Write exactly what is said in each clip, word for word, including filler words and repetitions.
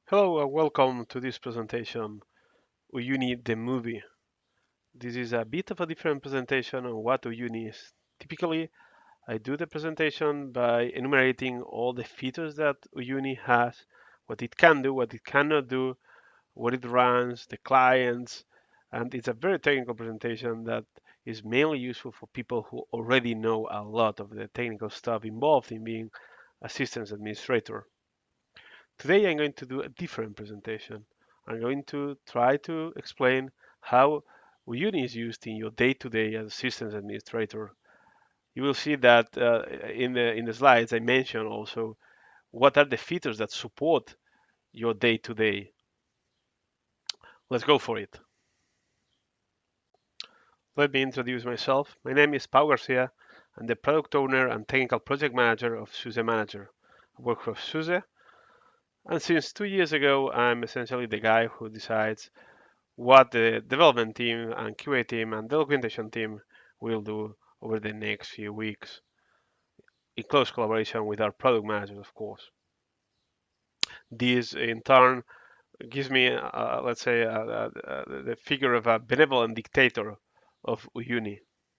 Hello and welcome to this presentation, Uyuni the movie. This is a bit of a different presentation on what Uyuni is. Typically, I do the presentation by enumerating all the features that Uyuni has, what it can do, what it cannot do, what it runs, the clients, and it's a very technical presentation that is mainly useful for people who already know a lot of the technical stuff involved in being a systems administrator. Today I'm going to do a different presentation. I'm going to try to explain how Uyuni is used in your day-to-day as a systems administrator. You will see that uh, in the in the slides I mentioned also what are the features that support your day-to-day. Let's go for it. Let me introduce myself. My name is Pau Garcia. I'm the product owner and technical project manager of SUSE Manager. I work for SUSE, and since two years ago, I'm essentially the guy who decides what the development team and Q A team and documentation team will do over the next few weeks in close collaboration with our product managers, of course. This in turn gives me, uh, let's say, uh, uh, uh, the figure of a benevolent dictator of Uyuni.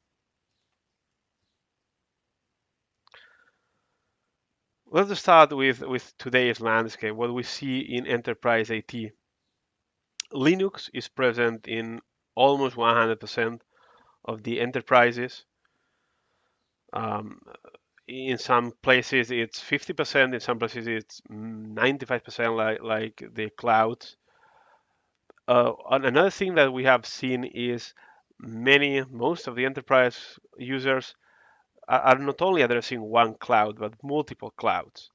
Let's start with, with today's landscape, what we see in enterprise I T. Linux is present in almost one hundred percent of the enterprises. Um, in some places it's fifty percent, in some places it's ninety-five percent, like like the clouds. Uh, and another thing that we have seen is many most of the enterprise users are, are not only addressing one cloud but multiple clouds,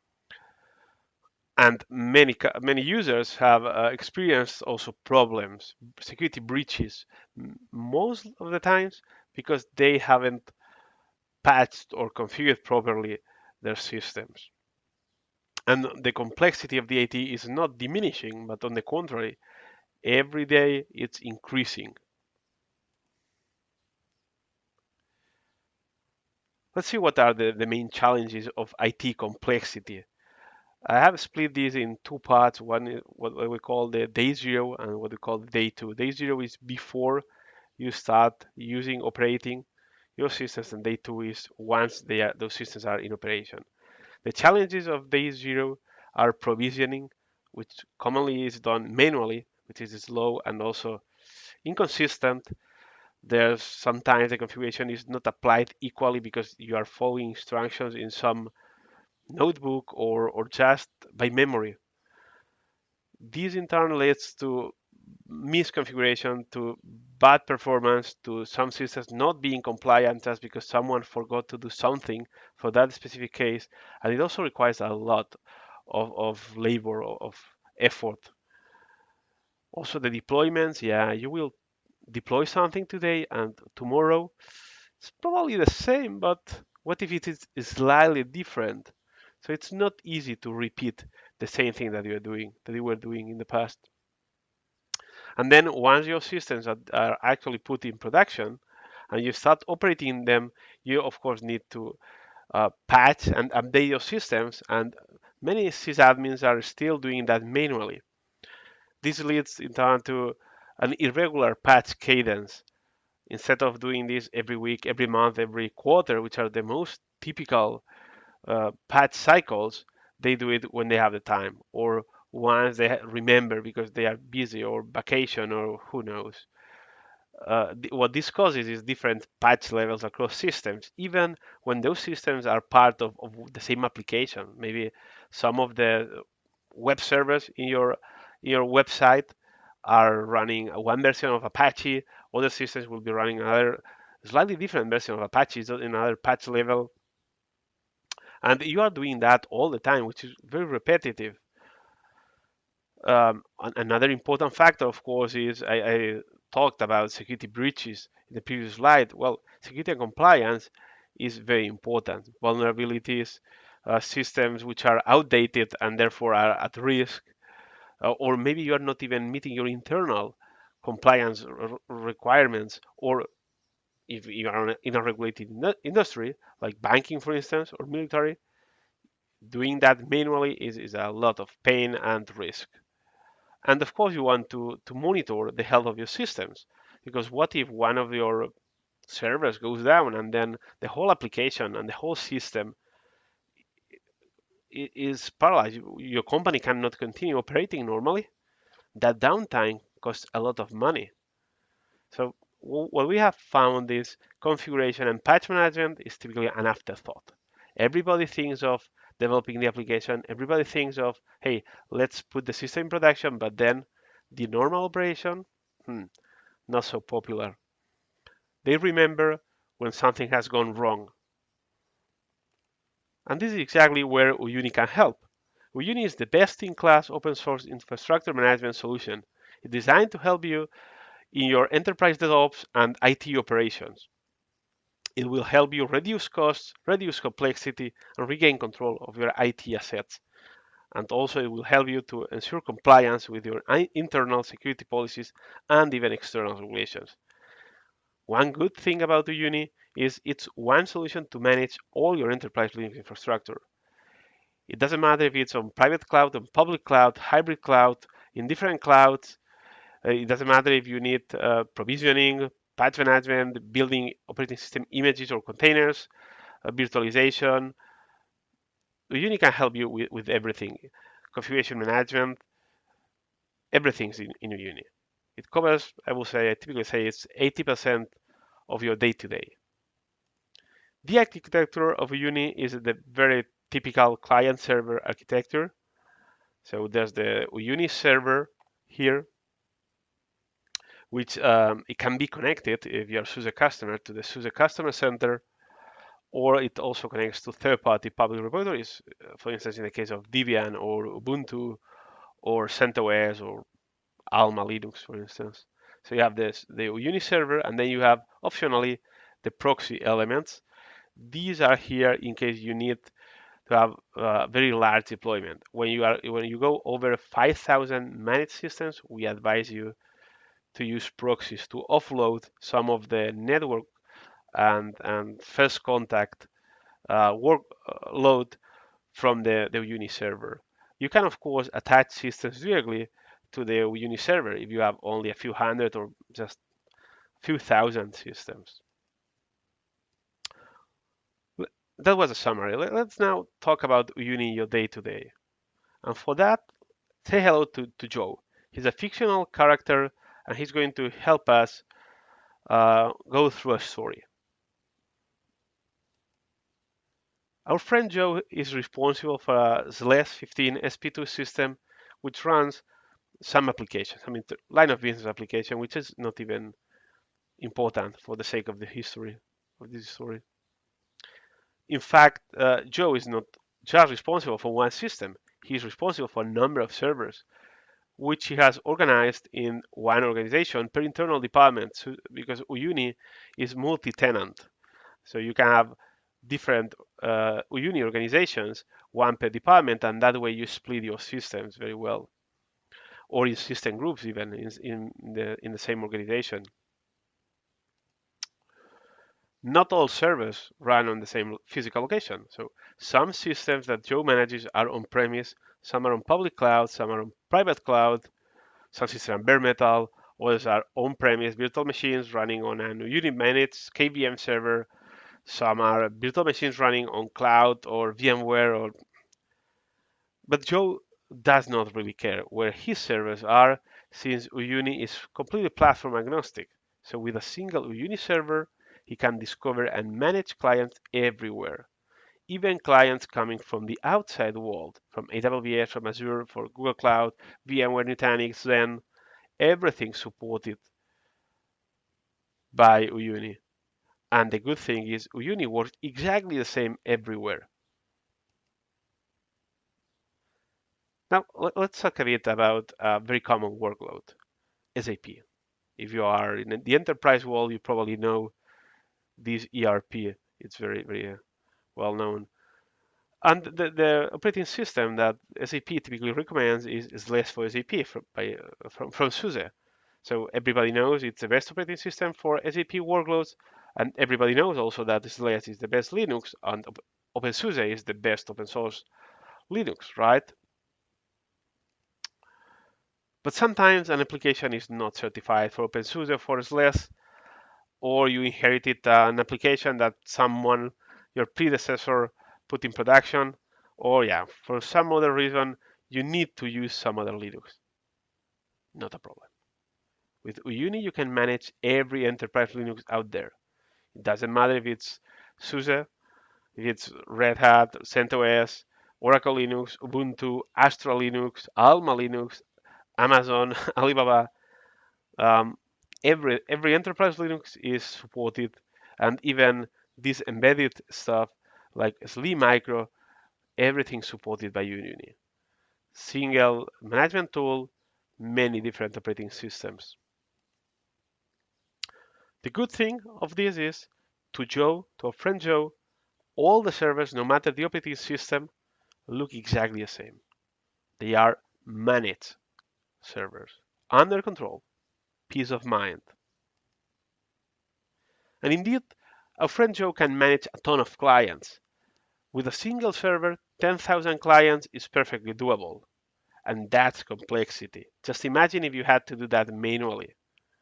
and many many users have uh, experienced also problems, security breaches, most of the times because they haven't patched or configured properly their systems. And the complexity of the I T is not diminishing, but on the contrary, every day it's increasing. Let's see what are the, the main challenges of I T complexity. I have split this in two parts. One is what we call the day zero and what we call the day two. Day zero is before you start using operating your systems, and day two is once they are, those systems are in operation. The challenges of day zero are provisioning, which commonly is done manually, which is slow and also inconsistent. There's sometimes the configuration is not applied equally because you are following instructions in some notebook or, or just by memory. This in turn leads to misconfiguration, to bad performance, to some systems not being compliant just because someone forgot to do something for that specific case. And it also requires a lot of, of labor, of effort. Also, the deployments, yeah, you will deploy something today and tomorrow it's probably the same, but what if it is slightly different? So it's not easy to repeat the same thing that you're doing, that you were doing in the past. And then once your systems are, are actually put in production and you start operating them, you of course need to uh, patch and update your systems. And many sysadmins are still doing that manually. This leads in turn to an irregular patch cadence. Instead of doing this every week, every month, every quarter, which are the most typical uh, patch cycles, they do it when they have the time or once they remember because they are busy or vacation or who knows. Uh, th- what this causes is different patch levels across systems, even when those systems are part of, of the same application. Maybe some of the web servers in your in your website are running one version of Apache. Other systems will be running another slightly different version of Apache so in another patch level, and you are doing that all the time, which is very repetitive. Um, another important factor, of course, is I, I talked about security breaches in the previous slide. Well, security and compliance is very important. Vulnerabilities, uh, systems which are outdated and therefore are at risk, uh, or maybe you are not even meeting your internal compliance r- requirements, or if you are in a regulated industry like banking, for instance, or military, Doing that manually is, is a lot of pain and risk. And of course, you want to, to monitor the health of your systems, because what if one of your servers goes down and then the whole application and the whole system is paralyzed? Your company cannot continue operating normally. That downtime costs a lot of money. So what we have found is configuration and patch management is typically an afterthought. Everybody thinks of developing the application. Everybody thinks of, hey, let's put the system in production, but then the normal operation, hmm, not so popular. They remember when something has gone wrong. And this is exactly where Uyuni can help. Uyuni is the best-in-class open source infrastructure management solution. It's designed to help you in your enterprise DevOps and I T operations. It will help you reduce costs, reduce complexity, and regain control of your I T assets. And also, it will help you to ensure compliance with your internal security policies and even external regulations. One good thing about Uyuni is it's one solution to manage all your enterprise Linux infrastructure. It doesn't matter if it's on private cloud, on public cloud, hybrid cloud, in different clouds. Uh, It doesn't matter if you need uh, provisioning, patch management, building operating system images or containers, uh, virtualization. Uyuni can help you with, with everything. Configuration management, everything's in, in Uyuni. It covers, I will say, I typically say it's eighty percent of your day-to-day. The architecture of Uyuni is the very typical client-server architecture. So there's the Uyuni server here, which um, it can be connected if you're SUSE customer to the SUSE customer center, or it also connects to third-party public repositories, uh, for instance, in the case of Debian or Ubuntu or CentOS or Alma Linux, for instance. So you have this the Uyuni server, and then you have optionally the proxy elements. These are here in case you need to have a very large deployment. When you are when you go over five thousand managed systems, we advise you to use proxies to offload some of the network and and first contact uh, workload from the, the Uyuni server. You can of course attach systems directly to the Uyuni server if you have only a few hundred or just a few thousand systems. That was a summary. Let's now talk about Uyuni in your day-to-day. And for that, say hello to, to Joe. He's a fictional character and he's going to help us uh, go through a story. Our friend Joe is responsible for a S L E S fifteen S P two system which runs some applications, I mean, line of business application, which is not even important for the sake of the history of this story. In fact, uh, Joe is not just responsible for one system. He is responsible for a number of servers, which he has organized in one organization per internal department, so, because Uyuni is multi-tenant. So you can have different uh, Uyuni organizations, one per department, and that way you split your systems very well, or in system groups even in, in the in the same organization. Not all servers run on the same physical location. So some systems that Joe manages are on-premise, some are on public cloud, some are on private cloud, some systems are bare metal, others are on-premise virtual machines running on an Uyuni managed K V M server. Some are virtual machines running on cloud or VMware. Or... But Joe does not really care where his servers are, since Uyuni is completely platform agnostic. So with a single Uyuni server, he can discover and manage clients everywhere, even clients coming from the outside world, from A W S, from Azure, for Google Cloud, VMware, Nutanix, Zen, everything supported by Uyuni. And the good thing is Uyuni works exactly the same everywhere. Now, let's talk a bit about a very common workload, S A P. If you are in the enterprise world, you probably know this E R P. It's very, very uh, well known. And the, the operating system that S A P typically recommends is, is less for S A P from, by, uh, from, from SUSE. So everybody knows it's the best operating system for S A P workloads, and everybody knows also that S L E S is the best Linux, and OpenSUSE is the best open source Linux, right? But sometimes an application is not certified for OpenSUSE for S L E S, or you inherited uh, an application that someone, your predecessor, put in production, or yeah, for some other reason, you need to use some other Linux. Not a problem. With Uyuni, you can manage every enterprise Linux out there. It doesn't matter if it's SUSE, if it's Red Hat, CentOS, Oracle Linux, Ubuntu, Astra Linux, Alma Linux, Amazon, Alibaba. Um, every every enterprise Linux is supported, and even this embedded stuff like SLE Micro, everything supported by Uyuni. Single management tool, many different operating systems. The good thing of this is, to Joe, to our friend Joe, all the servers, no matter the operating system, look exactly the same. They are managed servers, under control, peace of mind. And indeed, our friend Joe can manage a ton of clients. With a single server, ten thousand clients is perfectly doable. And that's complexity. Just imagine if you had to do that manually.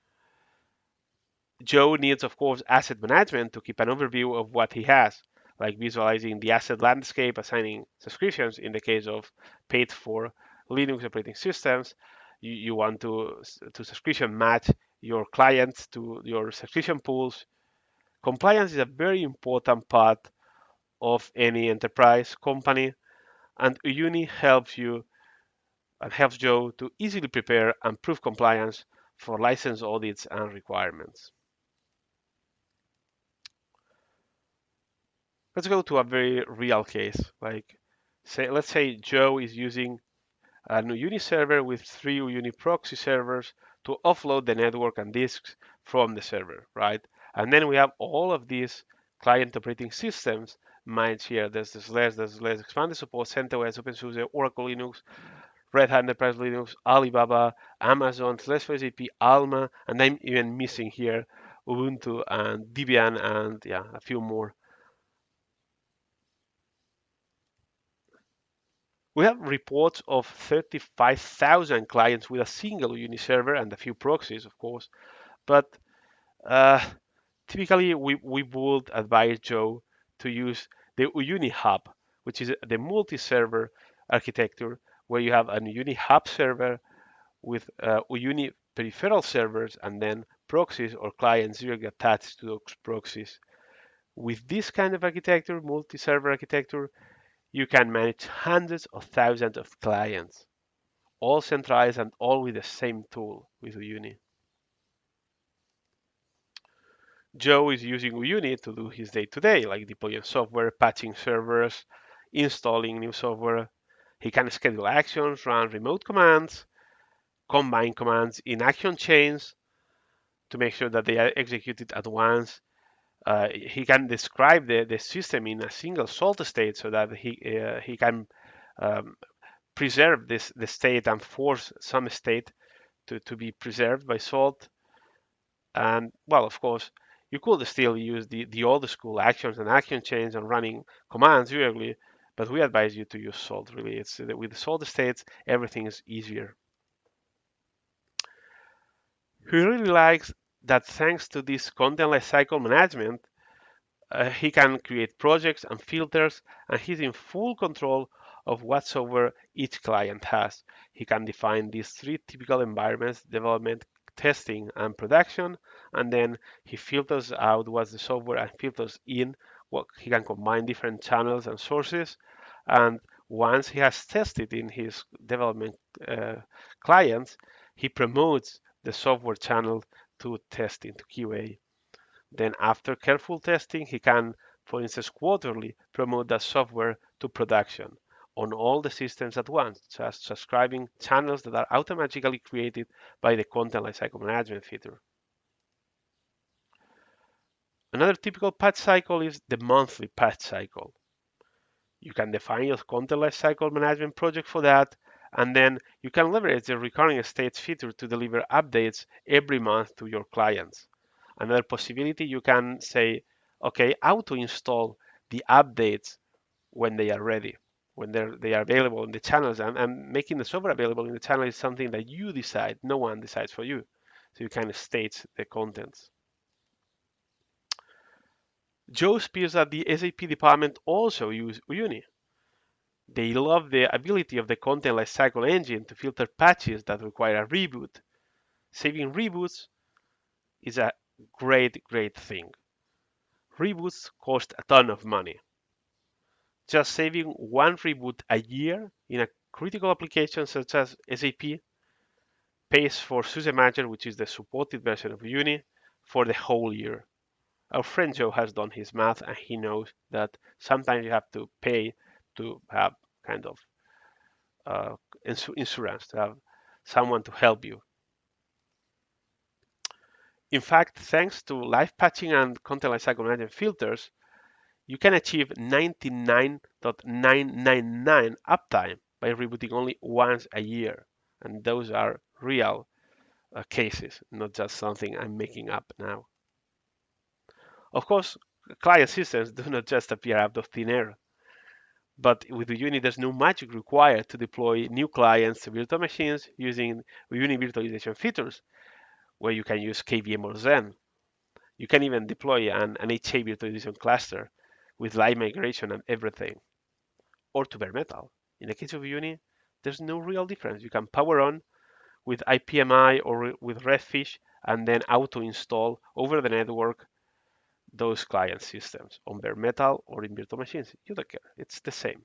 Joe needs, of course, asset management to keep an overview of what he has, like visualizing the asset landscape, assigning subscriptions in the case of paid for Linux operating systems. You, you want to, to subscription match your clients to your subscription pools. Compliance is a very important part of any enterprise company, and Uyuni helps you and helps Joe to easily prepare and prove compliance for license audits and requirements. Let's go to a very real case. Like, say, let's say Joe is using a Uyuni server with three Uyuni proxy servers to offload the network and disks from the server, right? And then we have all of these client operating systems managed here. There's this less, there's less expanded support, CentOS, OpenSUSE, Oracle Linux, Red Hat Enterprise Linux, Alibaba, Amazon, slash for S A P, Alma, and I'm even missing here Ubuntu and Debian and yeah, a few more. We have reports of thirty-five thousand clients with a single Uyuni server and a few proxies, of course. But uh, typically, we, we would advise Joe to use the Uyuni Hub, which is the multi-server architecture where you have an Uyuni Hub server with uh, Uyuni peripheral servers and then proxies or clients directly attached to those proxies. With this kind of architecture, multi-server architecture, you can manage hundreds of thousands of clients, all centralized and all with the same tool with Uyuni. Joe is using Uyuni to do his day-to-day, like deploying software, patching servers, installing new software. He can schedule actions, run remote commands, combine commands in action chains to make sure that they are executed at once. Uh, he can describe the, the system in a single salt state so that he uh, he can um, preserve this the state and force some state to, to be preserved by salt. And well, of course, you could still use the, the old school actions and action chains and running commands regularly, but we advise you to use salt really. It's with salt states, everything is easier. He really likes that thanks to this content lifecycle management, uh, he can create projects and filters, and he's in full control of what software each client has. He can define these three typical environments: development, testing, and production, and then he filters out what's the software and filters in what he can combine different channels and sources. And once he has tested in his development uh, clients, he promotes the software channel to testing, to Q A. Then after careful testing, he can, for instance, quarterly promote that software to production on all the systems at once, just subscribing channels that are automatically created by the content lifecycle management feature. Another typical patch cycle is the monthly patch cycle. You can define your content lifecycle management project for that, and then you can leverage the recurring states feature to deliver updates every month to your clients. Another possibility, you can say, okay, auto install the updates when they are ready. when they're they are available in the channels, and, and making the software available in the channel is something that you decide. No one decides for you. So you kind of state the contents. Joe's peers at the S A P department also use Uyuni. They love the ability of the content lifecycle engine to filter patches that require a reboot. Saving reboots is a great, great thing. Reboots cost a ton of money. Just saving one reboot a year in a critical application such as S A P pays for SUSE Manager, which is the supported version of Uyuni, for the whole year. Our friend Joe has done his math and he knows that sometimes you have to pay to have kind of uh, insurance, to have someone to help you. In fact, thanks to live patching and content lifecycle management filters, you can achieve ninety-nine point nine nine nine uptime by rebooting only once a year. And those are real uh, cases, not just something I'm making up now. Of course, client systems do not just appear out of thin air. But with Uyuni, there's no magic required to deploy new clients to virtual machines using Uyuni virtualization features, where you can use K V M or Xen. You can even deploy an, an H A virtualization cluster with live migration and everything, or to bare metal. In the case of Uyuni, there's no real difference. You can power on with I P M I or with Redfish and then auto install over the network those client systems on bare metal or in virtual machines. You don't care. It's the same.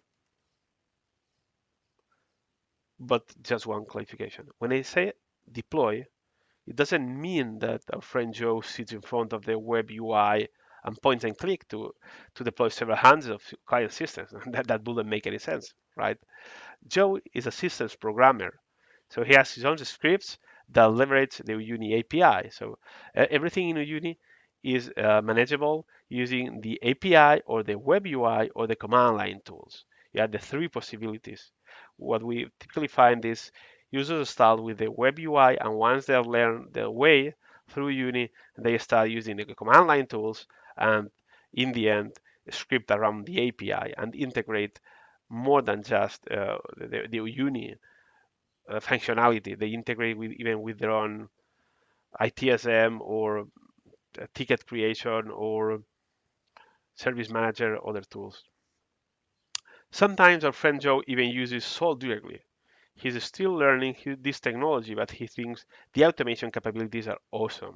But just one clarification. When I say deploy, it doesn't mean that our friend Joe sits in front of the web U I and points and click to, to deploy several hundreds of client systems. that, that wouldn't make any sense, right? Joe is a systems programmer. So he has his own scripts that leverage the Uyuni A P I. So uh, everything in Uyuni is uh, manageable using the A P I or the web U I or the command line tools. You have the three possibilities. What we typically find is users start with the web U I, and once they've learned their way through Uyuni, they start using the command line tools, and in the end, script around the A P I and integrate more than just uh, the, the Uyuni uh, functionality. They integrate with even with their own I T S M or uh, ticket creation or service manager, other tools. Sometimes our friend Joe even uses Salt directly. He's still learning this technology, but he thinks the automation capabilities are awesome.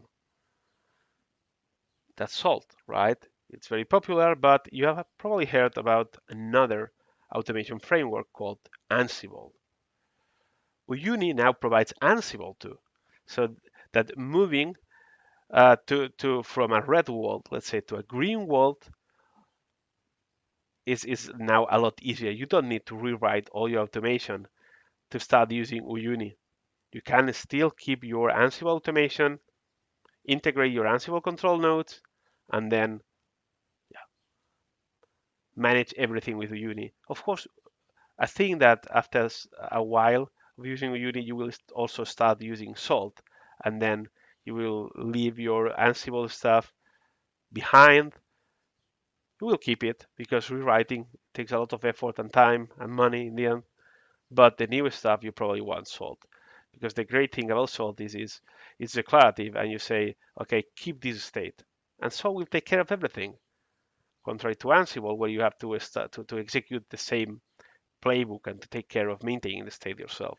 That's Salt, right? It's very popular, but you have probably heard about another automation framework called Ansible. Uyuni now provides Ansible too, so that moving uh, to, to from a red world, let's say, to a green world is, is now a lot easier. You don't need to rewrite all your automation to start using Uyuni. You can still keep your Ansible automation, integrate your Ansible control nodes, and then yeah, manage everything with Uyuni. Of course, I think that after a while of using Uyuni, you will also start using Salt, and then you will leave your Ansible stuff behind. You will keep it because rewriting takes a lot of effort and time and money in the end. But the new stuff you probably want Salt, because the great thing about Salt is is it's declarative, and you say, okay, keep this state, and Salt will take care of everything. Contrary to Ansible, where you have to start to, to execute the same playbook and to take care of maintaining the state yourself.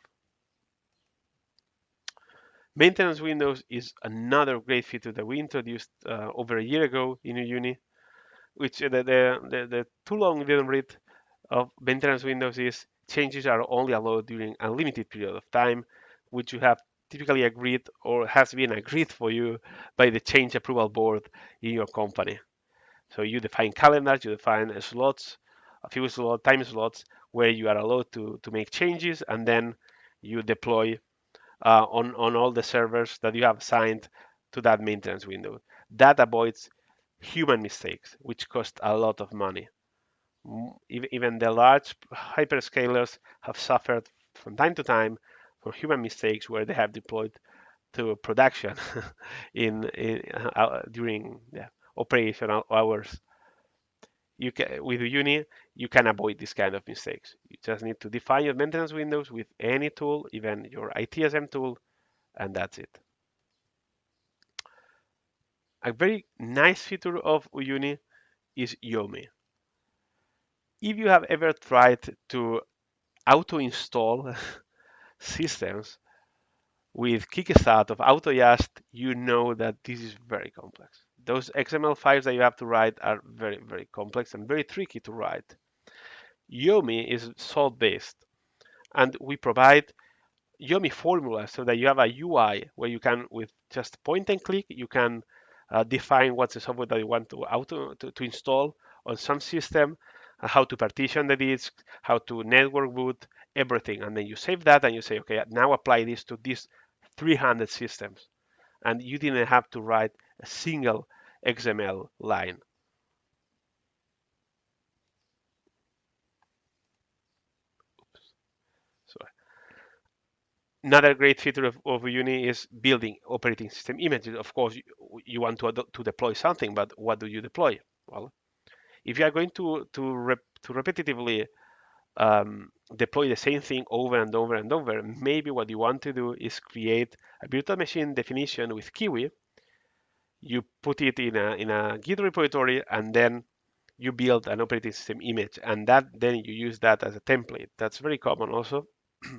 Maintenance windows is another great feature that we introduced uh, over a year ago in Uyuni, which uh, the, the, the, the too long didn't read of maintenance windows is changes are only allowed during a limited period of time, which you have typically agreed or has been agreed for you by the change approval board in your company. So you define calendars, you define slots, a few slot, time slots where you are allowed to, to make changes, and then you deploy uh, on, on all the servers that you have assigned to that maintenance window. That avoids human mistakes, which cost a lot of money. Even the large hyperscalers have suffered from time to time for human mistakes where they have deployed to production in, in uh, during yeah, operational hours. you can with Uyuni, you can avoid this kind of mistakes. You just need to define your maintenance windows with any tool, even your I T S M tool, and that's it. A very nice feature of Uyuni is Yomi. If you have ever tried to auto-install systems with Kickstart of AutoJust, you know that this is very complex. Those X M L files that you have to write are very, very complex and very tricky to write. Yomi is salt-based, and we provide Yomi formula so that you have a U I where you can, with just point and click, you can uh, define what's the software that you want to auto to, to install on some system, uh, how to partition the disk, how to network boot, everything, and then you save that and you say, okay, now apply this to these three hundred systems, and you didn't have to write a single X M L line. So another great feature of, of Uni is building operating system images. Of course, you, you want to, to deploy something, but what do you deploy? Well, if you are going to to, rep, to repetitively um, deploy the same thing over and over and over, maybe what you want to do is create a virtual machine definition with Kiwi. You put it in a in a Git repository, and then you build an operating system image, and that then you use that as a template. That's very common also.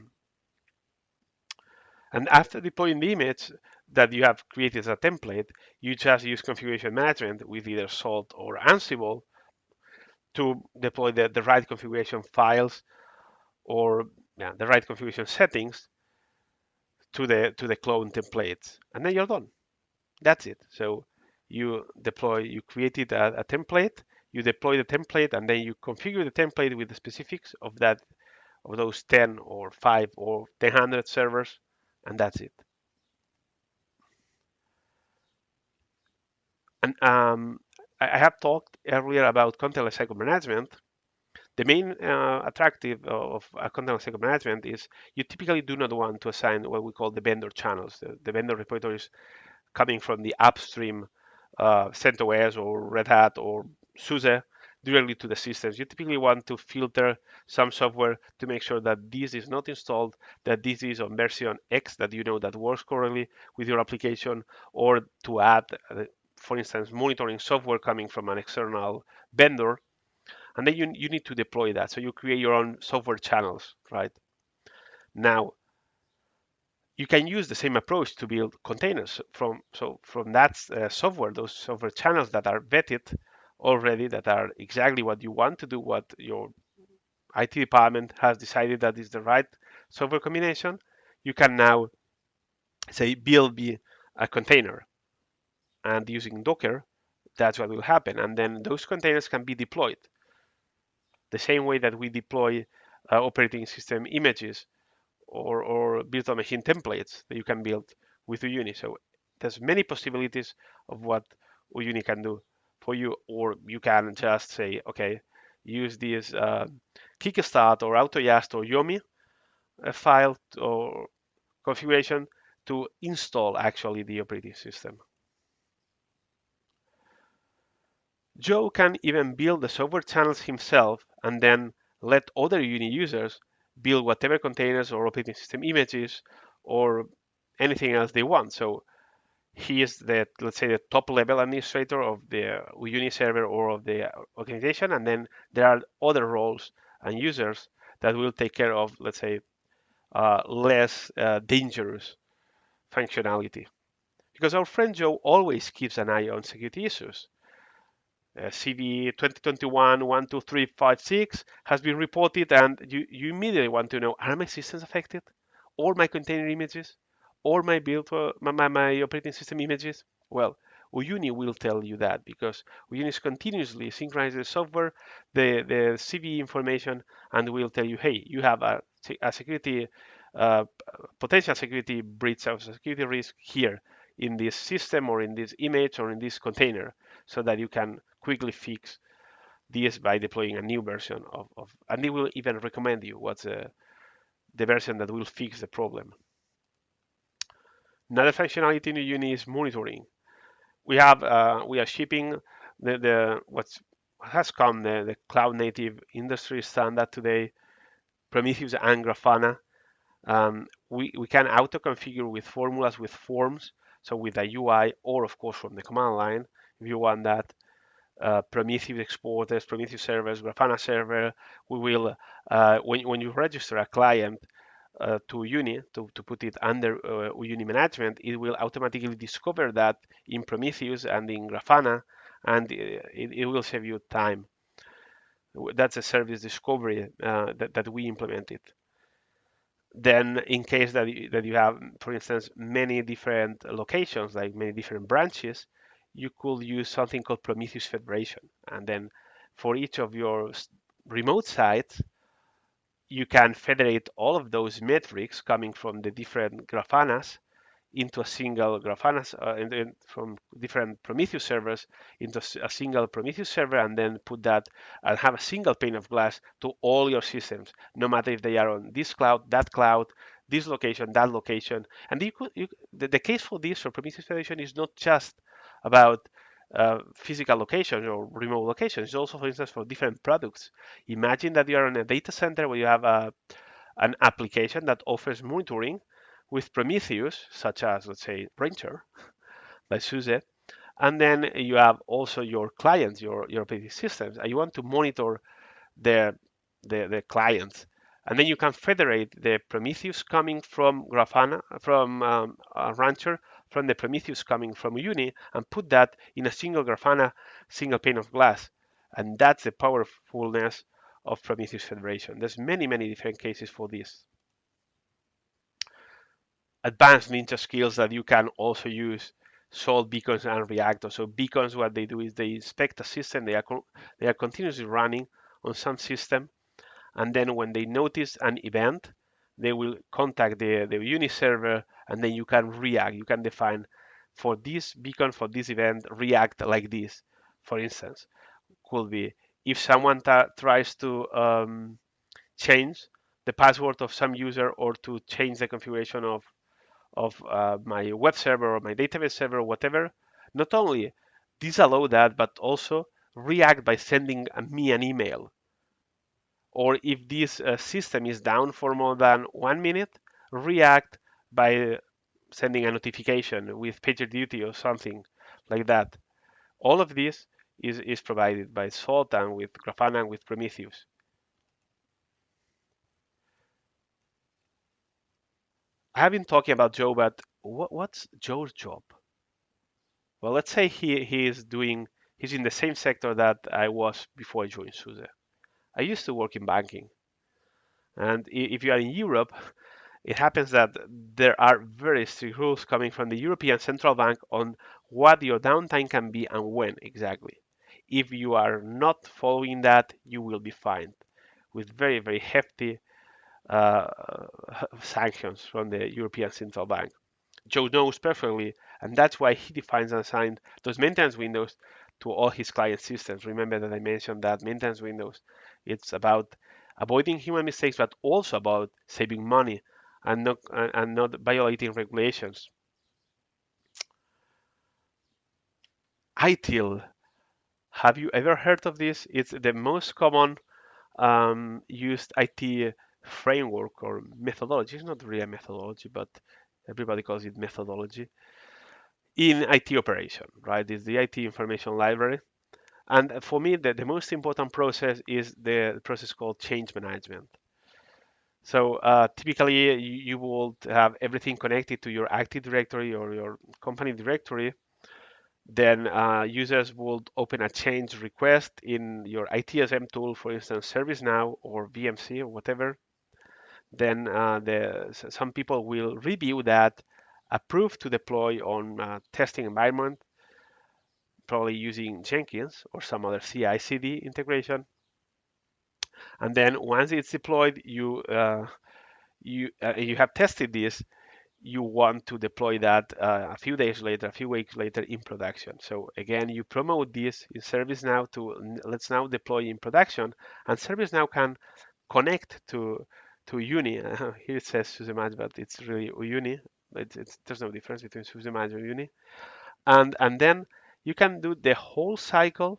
And after deploying the image that you have created as a template, you just use configuration management with either Salt or Ansible to deploy the, the right configuration files or yeah, the right configuration settings to the to the clone templates, and then you're done. That's it. So you deploy, you created a, a template, you deploy the template, and then you configure the template with the specifics of that of those ten or five or ten hundred servers, and that's it. And um, I I have talked earlier about content lifecycle management. The main uh, attractive of uh, content lifecycle management is you typically do not want to assign what we call the vendor channels, the, the vendor repositories coming from the upstream uh, CentOS or Red Hat or SUSE directly to the systems. You typically want to filter some software to make sure that this is not installed, that this is on version X that you know that works correctly with your application, or to add, uh, for instance, monitoring software coming from an external vendor. And then you, you need to deploy that. So you create your own software channels, right? Now, you can use the same approach to build containers from so from that uh, software, those software channels that are vetted already, that are exactly what you want to do, what your I T department has decided that is the right software combination. You can now say build me a container, and using Docker, that's what will happen. And then those containers can be deployed the same way that we deploy uh, operating system images or, or virtual machine templates that you can build with Uyuni. So there's many possibilities of what Uyuni can do for you, or you can just say, okay, use this uh, Kickstart or AutoJust or Yomi uh, file or configuration to install actually the operating system. Joe can even build the software channels himself and then let other Uni users build whatever containers or operating system images or anything else they want. So he is the, let's say, the top level administrator of the Uni server or of the organization, and then there are other roles and users that will take care of, let's say, uh, less uh, dangerous functionality. Because our friend Joe always keeps an eye on security issues. Uh, C V twenty twenty-one one two three five six has been reported, and you, you immediately want to know, are my systems affected? Or my container images? Or my build, uh, my, my, my operating system images? Well, Uyuni will tell you that because Uyuni is continuously synchronizing the software, the, the C V information, and will tell you, hey, you have a, a security, uh, potential security breach or security risk here in this system or in this image or in this container, so that you can quickly fix this by deploying a new version of, of and they will even recommend you what's uh, the version that will fix the problem. Another functionality in Uyuni is monitoring. We have uh, we are shipping the, the what's has come the, the cloud native industry standard today, Prometheus and Grafana. Um, we, we can auto configure with formulas, with forms, so with a U I, or of course from the command line if you want that. Uh, Prometheus exporters, Prometheus servers, Grafana server. We will, uh, when, when you register a client uh, to Uyuni, to, to put it under uh, Uyuni management, it will automatically discover that in Prometheus and in Grafana, and it, it will save you time. That's a service discovery uh, that, that we implemented. Then in case that you, that you have, for instance, many different locations, like many different branches, you could use something called Prometheus Federation. And then for each of your remote sites, you can federate all of those metrics coming from the different Grafanas into a single Grafana, uh, and, and from different Prometheus servers into a single Prometheus server, and then put that and have a single pane of glass to all your systems, no matter if they are on this cloud, that cloud, this location, that location. And you could, you, the, the case for this for Prometheus Federation is not just about uh, physical locations or remote locations. It's also, for instance, for different products. Imagine that you are in a data center where you have a, an application that offers monitoring with Prometheus, such as, let's say, Printer by SUSE, and then you have also your clients, your, your operating systems, and you want to monitor the, the, the clients. And then you can federate the Prometheus coming from Grafana, from um, uh, Rancher, from the Prometheus coming from Uyuni, and put that in a single Grafana, single pane of glass. And that's the powerfulness of Prometheus Federation. There's many, many different cases for this. Advanced Ninja skills that you can also use: Salt, Beacons, and Reactor. So beacons, what they do is they inspect a system. They are they are continuously running on some system, and then when they notice an event, they will contact the the Uyuni server, and then you can react. You can define, for this beacon, for this event, react like this. For instance, could be if someone tries to um, change the password of some user, or to change the configuration of of uh, my web server or my database server or whatever, not only disallow that, but also react by sending me an email. Or if this uh, system is down for more than one minute, react by sending a notification with PagerDuty or something like that. All of this is, is provided by Salt and with Grafana and with Prometheus. I have been talking about Joe, but what, what's Joe's job? Well, let's say he, he is doing, he's in the same sector that I was before I joined SUSE. I used to work in banking. And if you are in Europe, it happens that there are very strict rules coming from the European Central Bank on what your downtime can be and when exactly. If you are not following that, you will be fined with very, very hefty uh, sanctions from the European Central Bank. Joe knows perfectly, and that's why he defines and assigned those maintenance windows to all his client systems. Remember that I mentioned that maintenance windows, it's about avoiding human mistakes, but also about saving money and not and not violating regulations. I T I L, have you ever heard of this? It's the most common um, used I T framework or methodology. It's not really a methodology, but everybody calls it methodology in I T operation, right? It's the I T information library. And for me, the, the most important process is the process called change management. So uh, typically, you, you will have everything connected to your Active Directory or your company directory. Then uh, users would open a change request in your I T S M tool, for instance, ServiceNow or V M C or whatever. Then uh, the, some people will review that, approve to deploy on a testing environment, probably using Jenkins or some other C I C D integration. And then once it's deployed, you uh, you uh, you have tested this, you want to deploy that uh, a few days later, a few weeks later in production. So again, you promote this in ServiceNow to let's now deploy in production, and ServiceNow can connect to to Uyuni. Uh, here it says SUSE Manage, but it's really Uyuni. It's, it's, there's no difference between SUSE Manage and Uyuni. And and then you can do the whole cycle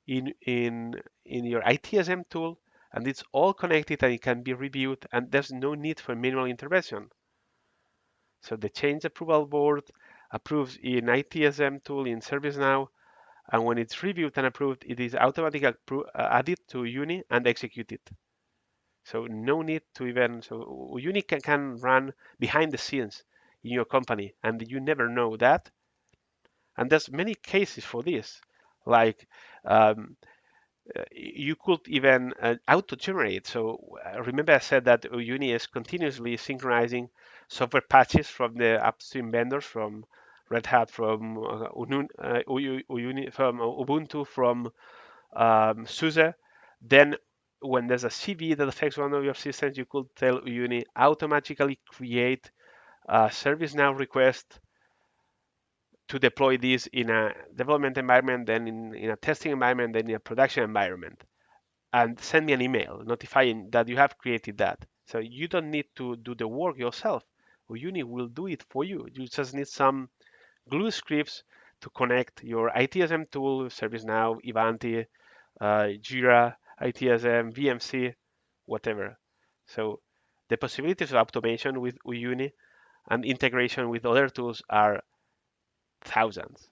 in in in your I T S M tool, and it's all connected and it can be reviewed, and there's no need for manual intervention. So the change approval board approves in I T S M tool in ServiceNow, and when it's reviewed and approved, it is automatically appro- uh, added to Uyuni and executed. So no need to even, so Uyuni can, can run behind the scenes in your company, and you never know that. And there's many cases for this, like um, uh, you could even uh, auto-generate. So uh, remember I said that Uyuni is continuously synchronizing software patches from the upstream vendors, from Red Hat, from uh, Unu- uh, Uyuni, from Ubuntu, from um, SUSE. Then when there's a C V that affects one of your systems, you could tell Uyuni automatically create a ServiceNow request to deploy this in a development environment, then in, in a testing environment, then in a production environment, and send me an email notifying that you have created that. So you don't need to do the work yourself. Uyuni will do it for you. You just need some glue scripts to connect your I T S M tool, ServiceNow, Ivanti, uh, Jira, I T S M, V M C, whatever. So the possibilities of automation with Uyuni and integration with other tools are thousands.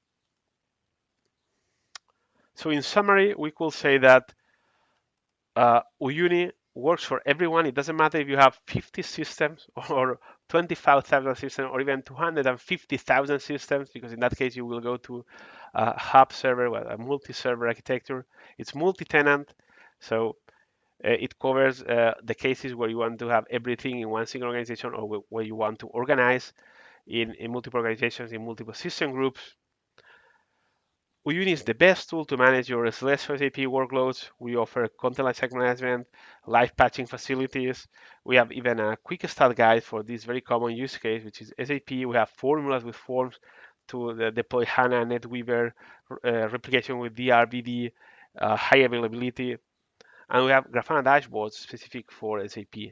So in summary, we could say that uh, Uyuni works for everyone. It doesn't matter if you have fifty systems or twenty-five thousand systems or even two hundred fifty thousand systems, because in that case you will go to a hub server, a multi-server architecture. It's multi-tenant, so uh, it covers uh, the cases where you want to have everything in one single organization, or where you want to organize in, in multiple organizations, in multiple system groups. Uyuni is the best tool to manage your slash S A P workloads. We offer content lifecycle management, live patching facilities. We have even a quick start guide for this very common use case, which is S A P. We have formulas with forms to the deploy HANA, NetWeaver, uh, replication with D R V D, uh, high availability. And we have Grafana dashboards specific for S A P.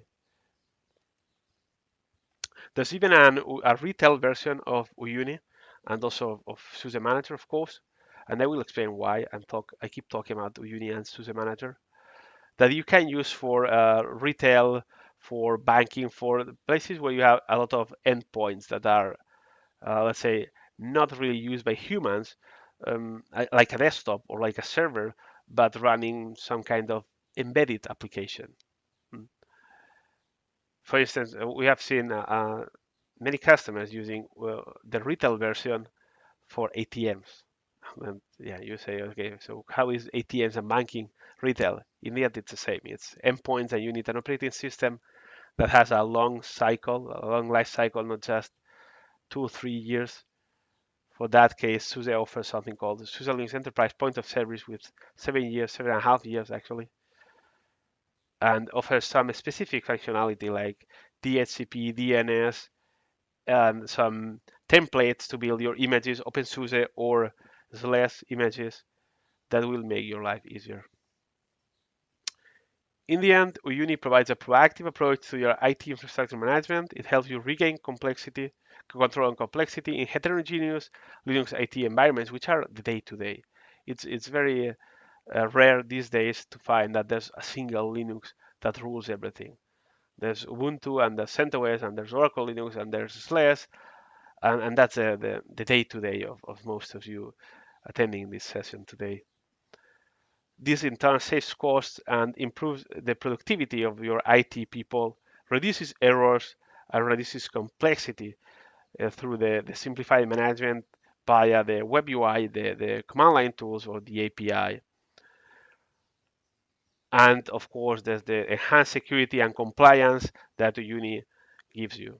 There's even an, a retail version of Uyuni and also of SUSE Manager, of course. And I will explain why and talk. I keep talking about Uyuni and SUSE Manager that you can use for uh, retail, for banking, for places where you have a lot of endpoints that are, uh, let's say, not really used by humans, um, like a desktop or like a server, but running some kind of embedded application. Hmm. For instance, uh, we have seen uh, uh, many customers using well, the retail version for A T Ms. And yeah, you say, okay, so how is A T Ms and banking retail? In the end, it's the same. It's endpoints, and you need an operating system that has a long cycle, a long life cycle, not just two or three years. For that case, SUSE offers something called the SUSE Linux Enterprise Point of Service with seven years, seven and a half years actually, and offers some specific functionality like D H C P, D N S, and some templates to build your images, OpenSUSE or slash images that will make your life easier. In the end, Uyuni provides a proactive approach to your I T infrastructure management. It helps you regain complexity, control and complexity in heterogeneous Linux I T environments, which are the day-to-day. It's it's very uh, rare these days to find that there's a single Linux that rules everything. There's Ubuntu and there's CentOS and there's Oracle Linux and there's SLES, and, and that's uh, the the day-to-day of, of most of you attending this session today. This in turn saves costs and improves the productivity of your I T people, reduces errors, and reduces complexity uh, through the, the simplified management via the web U I, the, the command line tools, or the A P I. And of course, there's the enhanced security and compliance that Uyuni gives you.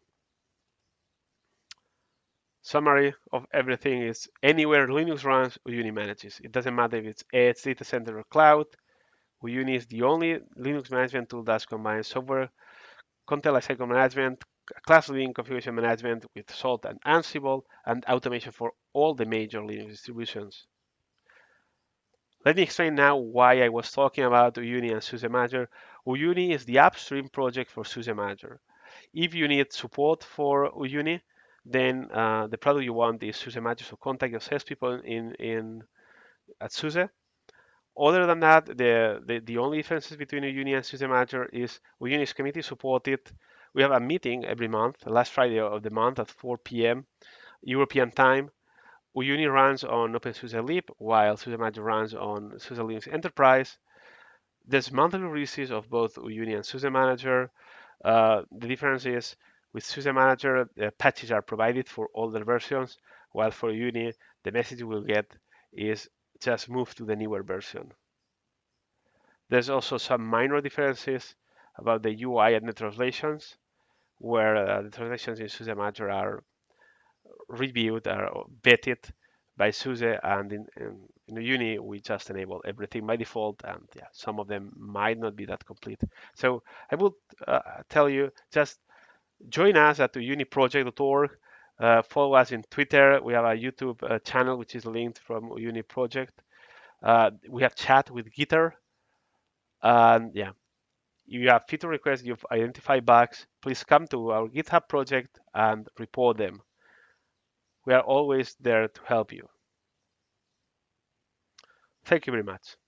Summary of everything is anywhere Linux runs, Uyuni manages. It doesn't matter if it's edge, data center, or cloud. Uyuni is the only Linux management tool that combines software, content lifecycle management, class leading configuration management with Salt and Ansible, and automation for all the major Linux distributions. Let me explain now why I was talking about Uyuni and SUSE Manager. Uyuni is the upstream project for SUSE Manager. If you need support for Uyuni, then uh, the product you want is SUSE Manager. So contact your salespeople in, in at SUSE, Other than that, the, the, the only differences between Uyuni and SUSE Manager is Uyuni is community supported. We have a meeting every month, last Friday of the month at four p m European time. Uyuni runs on OpenSUSE Leap, while SUSE Manager runs on SUSE Linux Enterprise. There's monthly releases of both Uyuni and SUSE Manager. Uh, the difference is with SUSE Manager, the patches are provided for older versions, while for Uyuni, the message you will get is just move to the newer version. There's also some minor differences about the U I and the translations, where uh, the translations in SUSE Manager are reviewed or vetted by SUSE, and in, in, in Uyuni we just enable everything by default, and yeah, some of them might not be that complete. So I would uh, tell you, just join us at uyuni project dot org. Uh, follow us in Twitter. We have a YouTube uh, channel which is linked from Uyuni project. Uh, we have chat with Gitter, and yeah, if you have feature requests, you've identified bugs, please come to our GitHub project and report them. We are always there to help you. Thank you very much.